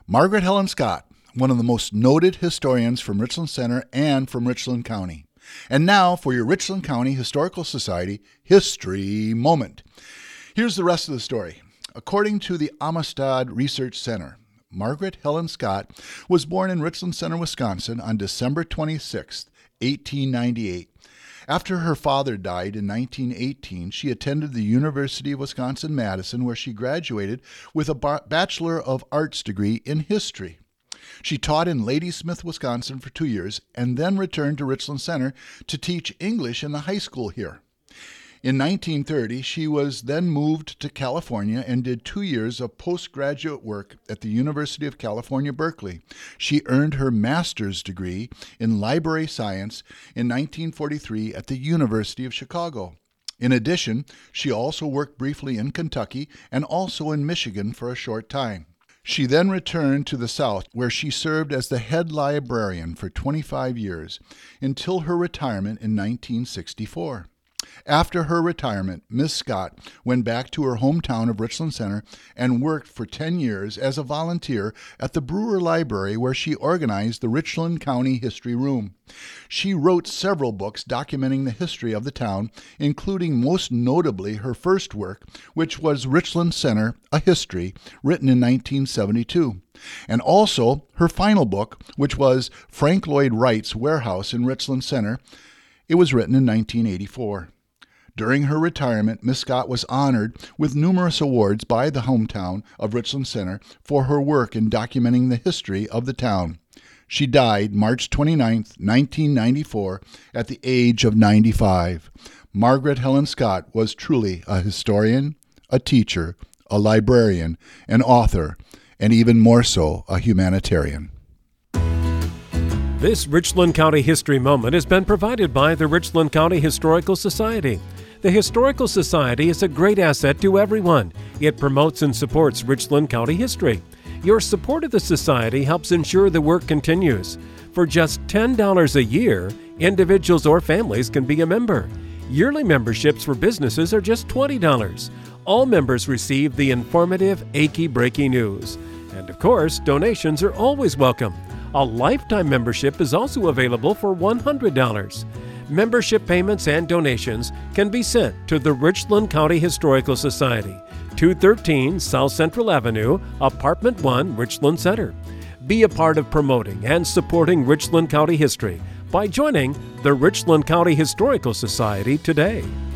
Margaret Helen Scott, one of the most noted historians from Richland Center and from Richland County. And now for your Richland County Historical Society History Moment. Here's the rest of the story. According to the Amistad Research Center, Margaret Helen Scott was born in Richland Center, Wisconsin on December 26, 1898. After her father died in 1918, she attended the University of Wisconsin-Madison, where she graduated with a Bachelor of Arts degree in history. She taught in Ladysmith, Wisconsin for 2 years and then returned to Richland Center to teach English in the high school here. In 1930, she was then moved to California and did 2 years of postgraduate work at the University of California, Berkeley. She earned her master's degree in library science in 1943 at the University of Chicago. In addition, she also worked briefly in Kentucky and also in Michigan for a short time. She then returned to the South, where she served as the head librarian for 25 years, until her retirement in 1964. After her retirement, Miss Scott went back to her hometown of Richland Center and worked for 10 years as a volunteer at the Brewer Library, where she organized the Richland County History Room. She wrote several books documenting the history of the town, including most notably her first work, which was Richland Center, A History, written in 1972. And also her final book, which was Frank Lloyd Wright's Warehouse in Richland Center. It was written in 1984. During her retirement, Miss Scott was honored with numerous awards by the hometown of Richland Center for her work in documenting the history of the town. She died March 29, 1994, at the age of 95. Margaret Helen Scott was truly a historian, a teacher, a librarian, an author, and even more so, a humanitarian. This Richland County History Moment has been provided by the Richland County Historical Society. The Historical Society is a great asset to everyone. It promotes and supports Richland County history. Your support of the Society helps ensure the work continues. For just $10 a year, individuals or families can be a member. Yearly memberships for businesses are just $20. All members receive the informative, achy-breaky news. And of course, donations are always welcome. A lifetime membership is also available for $100. Membership payments and donations can be sent to the Richland County Historical Society, 213 South Central Avenue, Apartment 1, Richland Center. Be a part of promoting and supporting Richland County history by joining the Richland County Historical Society today.